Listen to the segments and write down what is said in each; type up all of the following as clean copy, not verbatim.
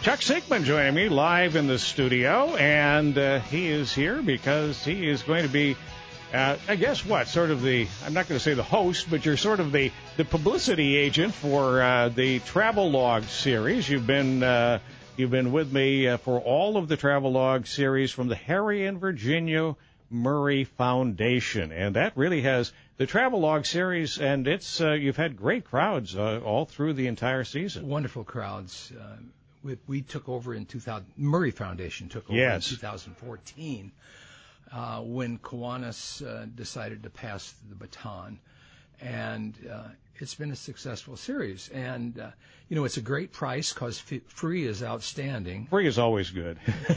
Chuck Sinkman joining me live in the studio, and he is here because he is going to be, I guess what, sort of the, I'm not going to say the host, but you're sort of the publicity agent for the Travelog series. You've been with me for all of the Travelog series from the Harry and Virginia Murray Foundation, and that really has the Travelog series, and it's you've had great crowds all through the entire season. Wonderful crowds. We took over in 2000. Murray Foundation took over in 2014 when Kiwanis decided to pass the baton, and it's been a successful series. And it's a great price because free is outstanding. Free is always good.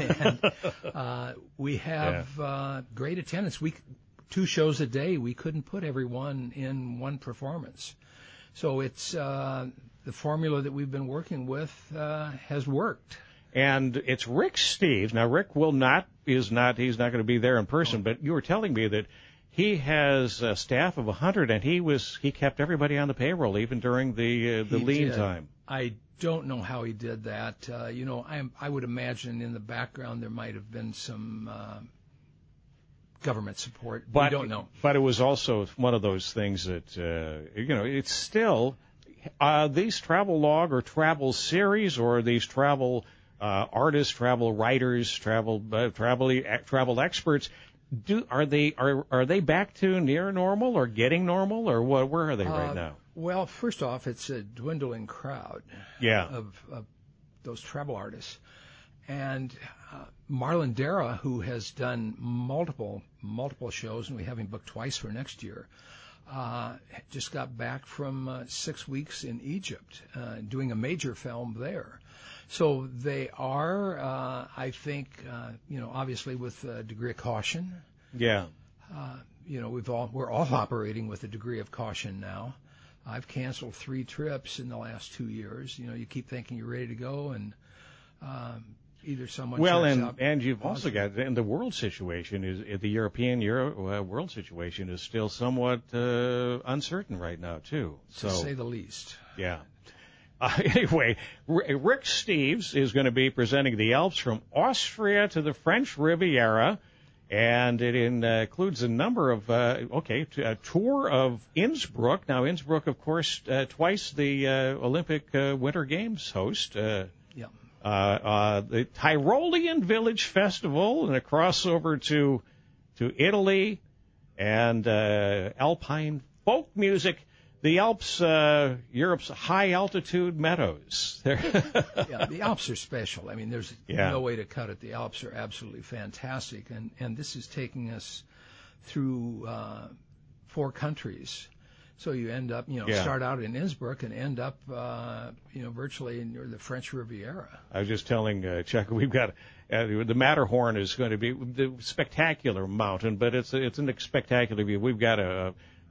And we have great attendance. 2 shows a day. We couldn't put everyone in one performance, so it's. The formula that we've been working with has worked. And it's Rick Steves. Now, Rick he's not going to be there in person, but you were telling me that he has a staff of 100, and he kept everybody on the payroll even during the lean time. I don't know how he did that. I would imagine in the background there might have been some government support. We don't know. But it was also one of those things that, it's still... these travel series, or these travel artists, travel writers, travel experts, are they back to near normal or getting normal, or what? Where are they right now? Well, first off, it's a dwindling crowd of those travel artists, and Marlon Dara, who has done multiple shows, and we have him booked twice for next year. Just got back from 6 weeks in Egypt, doing a major film there. So they are, I think, obviously with a degree of caution. Yeah. We're all operating with a degree of caution now. I've canceled 3 trips in the last 2 years. You keep thinking you're ready to go, and either someone checks out. And you've also got, and the world situation is, the European world situation is still somewhat uncertain right now too. To say the least. Yeah. Anyway, Rick Steves is going to be presenting the Alps from Austria to the French Riviera, and it includes a number of a tour of Innsbruck. Now, Innsbruck, of course, twice the Olympic Winter Games host. The Tyrolean Village Festival, and a crossover to Italy, and alpine folk music. The Alps, Europe's high-altitude meadows. The Alps are special. I mean, there's no way to cut it. The Alps are absolutely fantastic, and this is taking us through 4 countries. So you end up, start out in Innsbruck and end up, virtually in the French Riviera. I was just telling Chuck, we've got the Matterhorn is going to be the spectacular mountain, but it's a spectacular view. We've got a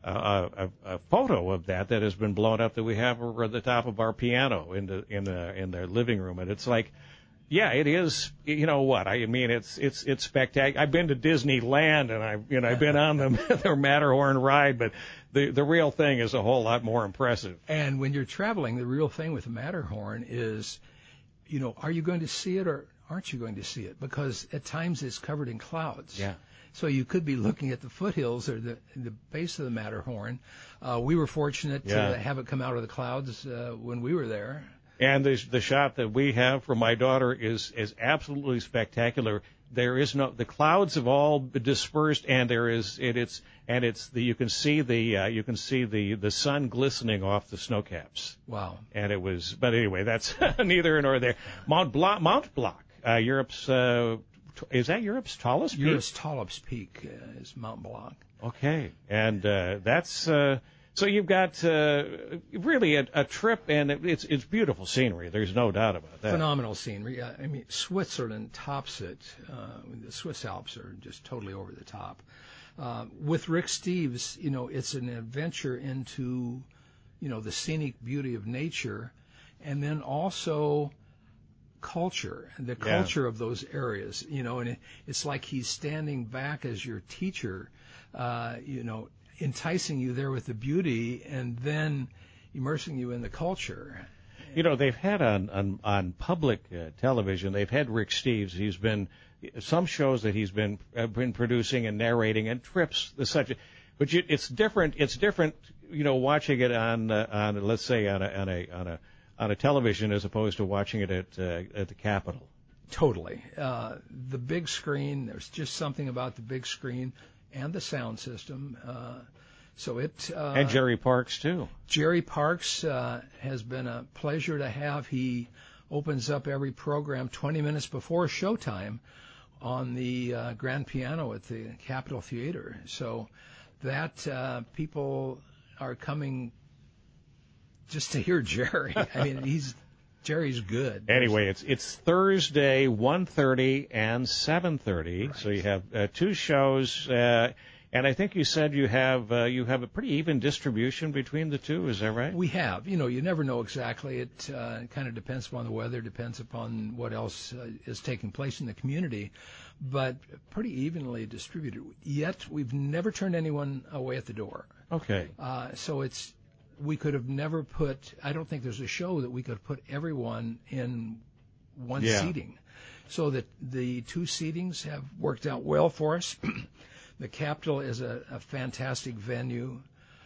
photo of that has been blown up that we have over the top of our piano in the living room, and it's like. Yeah, it is. You know what? I mean, it's spectacular. I've been to Disneyland, and I've been on the Matterhorn ride, but the real thing is a whole lot more impressive. And when you're traveling, the real thing with the Matterhorn is, are you going to see it or aren't you going to see it? Because at times it's covered in clouds. Yeah. So you could be looking at the foothills or the base of the Matterhorn. We were fortunate to have it come out of the clouds when we were there. And the shot that we have from my daughter is absolutely spectacular. There is the clouds have all dispersed, and you can see the sun glistening off the snowcaps. Wow. And but anyway, that's neither here nor there. Mont Blanc, Europe's is that Europe's tallest peak? Europe's tallest peak is Mont Blanc. Okay, and that's. So you've got really a trip, and it's beautiful scenery. There's no doubt about that. Phenomenal scenery. I mean, Switzerland tops it. The Swiss Alps are just totally over the top. With Rick Steves, it's an adventure into, the scenic beauty of nature, and then also culture, the culture of those areas. And it's like he's standing back as your teacher, enticing you there with the beauty and then immersing you in the culture. You know, they've had on public television, they've had Rick Steves. He's been some shows that he's been producing and narrating, and trips the subject. But it's different. It's different, you know, watching it on let's say on a television as opposed to watching it at the Capitol. Totally. The big screen. There's just something about the big screen and the sound system. And Jerry Parks too. Jerry Parks has been a pleasure to have. He opens up every program 20 minutes before showtime on the grand piano at the Capitol Theater. So that people are coming just to hear Jerry. I mean, Jerry's good. Anyway, it's Thursday, 1:30 and 7:30. Right. So you have two shows. And I think you said you have a pretty even distribution between the two. Is that right? We have. You know, you never know exactly. It kind of depends upon the weather, depends upon what else is taking place in the community, but pretty evenly distributed. Yet we've never turned anyone away at the door. Okay. So we could have never put. I don't think there's a show that we could have put everyone in one seating. So that the two seatings have worked out well for us. The Capitol is a fantastic venue.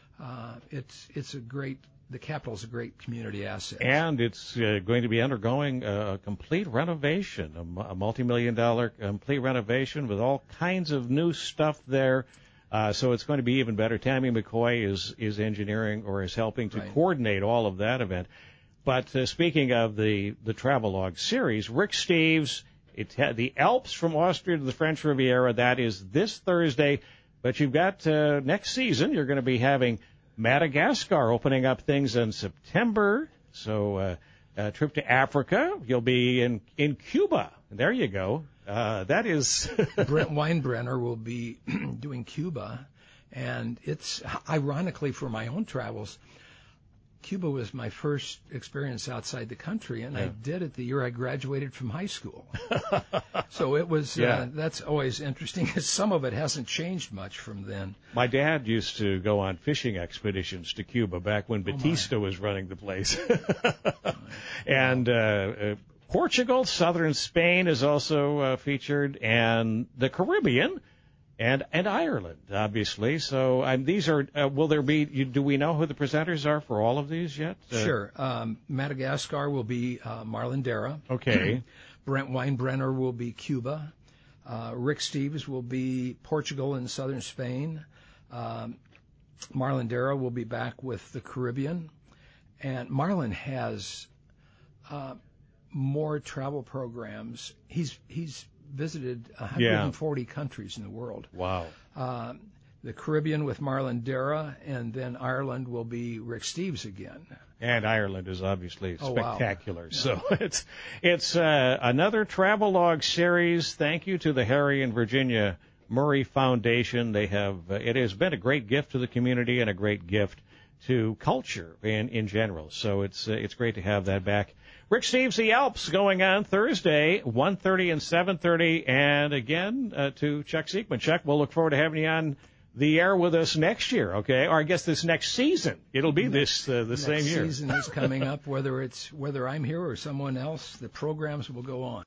The Capitol is a great community asset. And it's going to be undergoing a complete renovation, a multi-million-dollar complete renovation with all kinds of new stuff there. So it's going to be even better. Tammy McCoy is engineering or is helping to coordinate all of that event. But speaking of the Travelogue series, Rick Steves. It had the Alps from Austria to the French Riviera. That is this Thursday. But you've got next season, you're going to be having Madagascar opening up things in September. So a trip to Africa. You'll be in Cuba. There you go. That is... Brent Weinbrenner will be doing Cuba. And it's, ironically, for my own travels, Cuba was my first experience outside the country, and I did it the year I graduated from high school. So it was, that's always interesting, because some of it hasn't changed much from then. My dad used to go on fishing expeditions to Cuba back when Batista was running the place. And Portugal, southern Spain is also featured, and the Caribbean. And Ireland, obviously. So these are. Will there be? Do we know who the presenters are for all of these yet? Sure. Madagascar will be Marlon Dara. Okay. Brent Weinbrenner will be Cuba. Rick Steves will be Portugal and southern Spain. Marlon Dara will be back with the Caribbean. And Marlon has more travel programs. He's visited 140 countries in the world. Wow. The Caribbean with Marlon Dara, and then Ireland will be Rick Steves again. And Ireland is obviously spectacular. Wow. So it's another Travelogue series. Thank you to the Harry and Virginia Murray Foundation. They have it has been a great gift to the community and a great gift to culture in general. So it's great to have that back. Rick Steves, the Alps, going on Thursday, 1:30 and 7:30. And again, to Chuck Siegman. Chuck, we'll look forward to having you on the air with us next year, okay? Or I guess this next season. It'll be the same year. Next season is coming up, whether I'm here or someone else. The programs will go on.